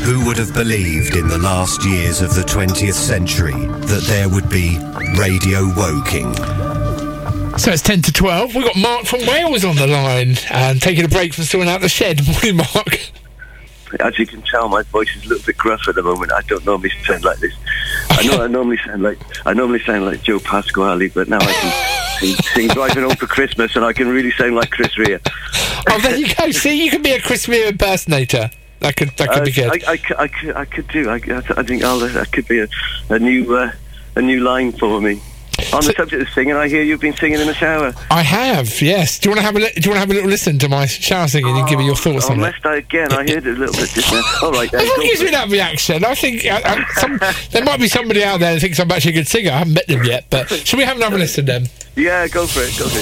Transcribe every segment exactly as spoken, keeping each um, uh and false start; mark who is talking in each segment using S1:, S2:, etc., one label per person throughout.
S1: Who would have believed in the last years of the twentieth century that there would be Radio Woking?
S2: So it's ten to twelve. We've got Mark from Wales on the line and taking a break from sorting out the shed. Morning, Mark.
S3: As you can tell, my voice is a little bit gruff at the moment. I don't normally sound like this. I know I normally sound like I normally sound like Joe Pasquale, but now I can sing, sing Driving Home for Christmas, and I can really sound like Chris Rea.
S2: Oh, there you go. See, you can be a Chris Rea impersonator. That could that could
S3: uh,
S2: be good.
S3: I, I, I, could, I could do. I, I think I'll, that could be a, a new uh, a new line for me. On the subject of singing, I hear you've been singing in the shower.
S2: I have, yes. Do you want to have a li- do you want to have a little listen to my shower singing and give me your thoughts
S3: oh,
S2: on
S3: it? I, again, I heard it a little bit just now. All right, then.
S2: Everyone gives me that reaction. I think uh, uh, some, there might be somebody out there that thinks I'm actually a good singer. I haven't met them yet, but shall we have another listen then?
S3: Yeah, go for it. Go for it.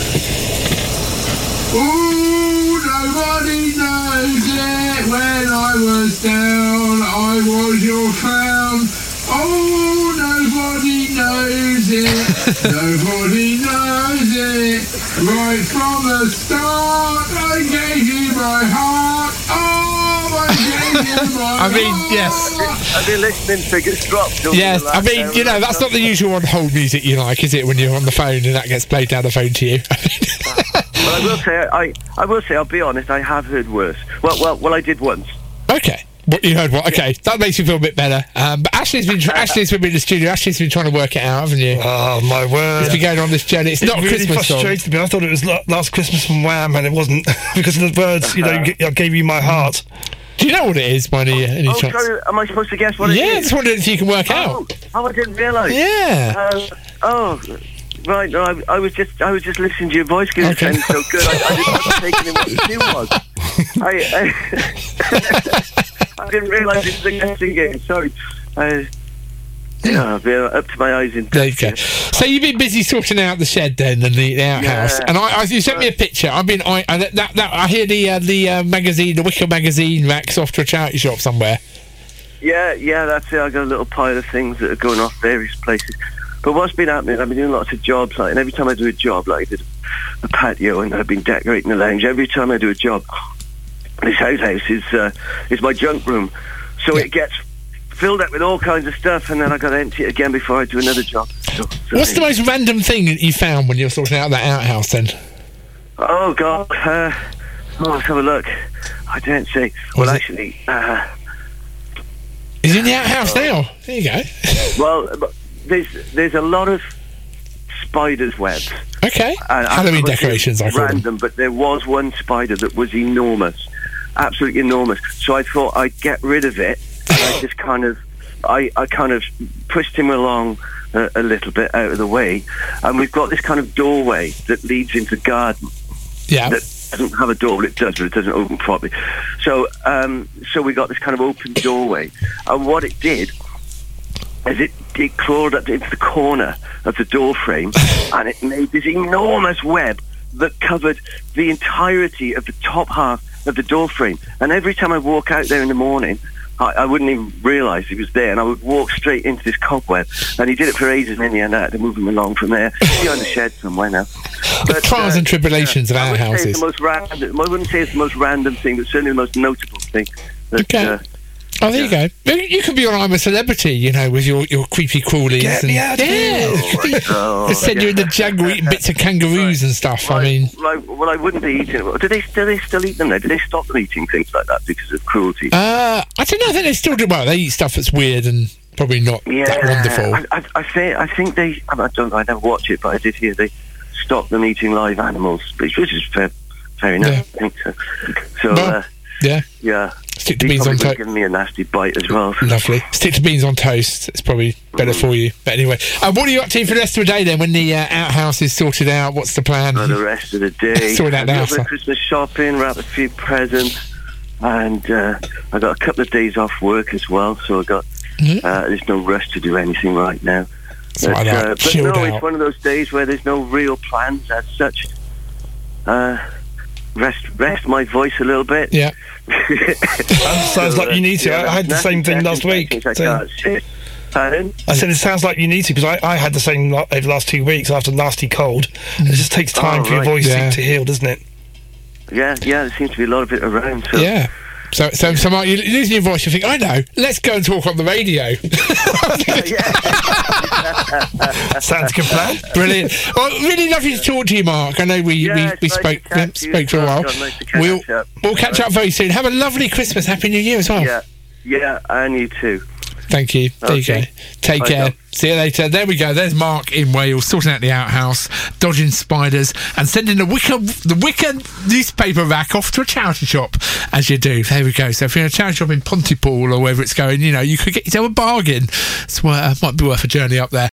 S4: Ooh, nobody knows it. When I was down, I was your clown. Oh, nobody knows it, nobody knows it. Right from the start, I gave you my heart. Oh, I gave you my
S2: I mean,
S4: heart.
S2: yes.
S3: I've been listening, figures dropped.
S2: Yes, I mean, you know, that's not the usual on hold music you like, is it, when you're on the phone and that gets played down the phone to you?
S3: Well, I will say, I, I will say, I'll be honest, I have heard worse. Well, well, well, I did once.
S2: Okay. What you heard? What? Okay, that makes you feel a bit better. Um, but Ashley's been tra- Ashley's been in the studio. Ashley's been trying to work it out, haven't you?
S5: Oh my word!
S2: It's been going on this journey. It's
S5: it
S2: not a
S5: really
S2: Christmas song.
S5: frustrated me. I thought it was la- Last Christmas from Wham, and it wasn't because of the words. You know, I gave you my heart.
S2: Do you know what it is, by any, any
S3: oh,
S2: chance?
S3: sorry, am I supposed to guess what it
S2: yeah,
S3: is?
S2: Yeah, just wondering if you can work
S3: oh,
S2: out.
S3: Oh, I didn't realise.
S2: Yeah.
S3: Uh, oh. Right, no, I, I was just I was just listening to your voice because
S2: okay.
S3: it sounded so good. I, I didn't want to take in what the tune was. I, I, I didn't realise it was a guessing game. Sorry. I, yeah, I've been up to my eyes in.
S2: There you go. So you've been busy sorting out the shed then and the, the outhouse,
S3: yeah.
S2: and I, I you sent me a picture. I've been I and that, that I hear the uh, the uh, magazine, the Wicker magazine racks off to a charity shop somewhere.
S3: Yeah, yeah, that's it. I got a little pile of things that are going off various places. But what's been happening, I've been doing lots of jobs, like, and every time I do a job, like I did a patio and I've been decorating the lounge, every time I do a job, this outhouse is uh, is my junk room. So yeah. It gets filled up with all kinds of stuff, and then I got to empty it again before I do another job. So, so
S2: What's the most random thing that you found when you were sorting out that outhouse then?
S3: Oh, God. Uh, oh, let's have a look. I don't say.
S2: What
S3: well,
S2: is
S3: actually... Uh,
S2: He's in the outhouse now. There you go.
S3: Well... There's there's a lot of spiders' webs.
S2: Okay.
S3: And
S2: Halloween decorations, I call
S3: random,
S2: them.
S3: But there was one spider that was enormous, absolutely enormous. So I thought I'd get rid of it. And I just kind of, I, I kind of pushed him along a, a little bit out of the way, and we've got this kind of doorway that leads into the garden.
S2: Yeah.
S3: That doesn't have a door, but it does, but it doesn't open properly. So um, so we got this kind of open doorway, and what it did. As it, it crawled up into the corner of the door frame and it made this enormous web that covered the entirety of the top half of the door frame. And every time I walk out there in the morning, I, I wouldn't even realise he was there, and I would walk straight into this cobweb. And he did it for ages, and in the end I had to move him along from there. He's behind the shed somewhere now.
S2: The
S3: But,
S2: trials
S3: uh,
S2: and tribulations
S3: yeah,
S2: of
S3: I wouldn't say
S2: outhouses.
S3: it's the most random, I wouldn't say it's the most random thing, but certainly the most notable thing. That,
S2: Okay.
S3: Uh,
S2: Oh, there you go. You could be on I'm a Celebrity, you know, with your, your creepy crawlies.
S5: Get
S2: and,
S5: me out of
S2: yeah,
S5: here.
S2: it could be-
S3: Oh,
S2: they send you in the jungle eating bits of kangaroos and stuff. I mean,
S3: Like, well, I wouldn't be eating it. Do they, do they still eat them now? Do they stop them eating things like that because of cruelty?
S2: uh, I don't know. I think they still do. Well, they eat stuff that's weird and probably not
S3: yeah,
S2: that wonderful.
S3: I, I, I, say, I think they... I don't I never watch it, but I did hear they stopped them eating live animals, which is fair, fair enough,
S2: Yeah.
S3: I think so. So,
S2: Well,
S3: uh,
S2: yeah.
S3: yeah.
S2: Stick to
S3: He's
S2: beans on
S3: probably
S2: toast.
S3: giving me a nasty bite as well.
S2: Lovely. Stick to beans on toast. It's probably better
S3: Mm.
S2: for you. But anyway, uh, what are you up to for the rest of the day then? When the uh, outhouse is sorted out, what's the plan?
S3: For the rest of the day.
S2: Sort out the
S3: a
S2: house,
S3: little bit
S2: huh?
S3: of Christmas shopping, wrap a few presents, and uh, I got a couple of days off work as well, so I got
S2: Mhm.
S3: uh, there's no rush to do anything right now.
S2: So I like
S3: uh, but
S2: chilled
S3: no,
S2: out.
S3: it's one of those days where there's no real plans as such. Uh, rest, rest my voice a little bit.
S2: Yeah.
S5: Sounds like you need to. I, I had the
S3: nasty
S5: same thing
S3: text
S5: last week.
S3: messages I
S5: So-
S3: can't sit. Pardon?
S5: I said it sounds like you need to, because I, I had the same lo- over the last two weeks after a nasty cold. And it just takes time
S3: Oh,
S5: for your
S3: right.
S5: voice
S2: Yeah.
S5: to, to heal, doesn't it?
S3: Yeah, yeah, there seems to be a lot of it around. So,
S2: Yeah. So, so, so Mark, you're losing your voice. You think, I know. Let's go and talk on the radio.
S5: Sounds a good plan.
S2: Brilliant. Well, really lovely to talk to you, Mark. I know we
S3: Yeah,
S2: we,
S3: it's
S2: we
S3: nice
S2: spoke
S3: to catch you
S2: spoke
S3: as
S2: for a
S3: well,
S2: while.
S3: John. Nice to catch
S2: We'll
S3: up.
S2: we'll catch up very soon. Have a lovely Christmas, Happy New Year as well.
S3: Yeah, yeah, and you too.
S2: Thank you. There you
S3: Okay.
S2: go. Take
S3: Bye,
S2: care.
S3: John.
S2: See you later. There we go. There's Mark in Wales, sorting out the outhouse, dodging spiders, and sending the wicker the wicker newspaper rack off to a charity shop, as you do. There we go. So if you're in a charity shop in Pontypool or wherever it's going, you know, you could get yourself a bargain. It's uh, might be worth a journey up there.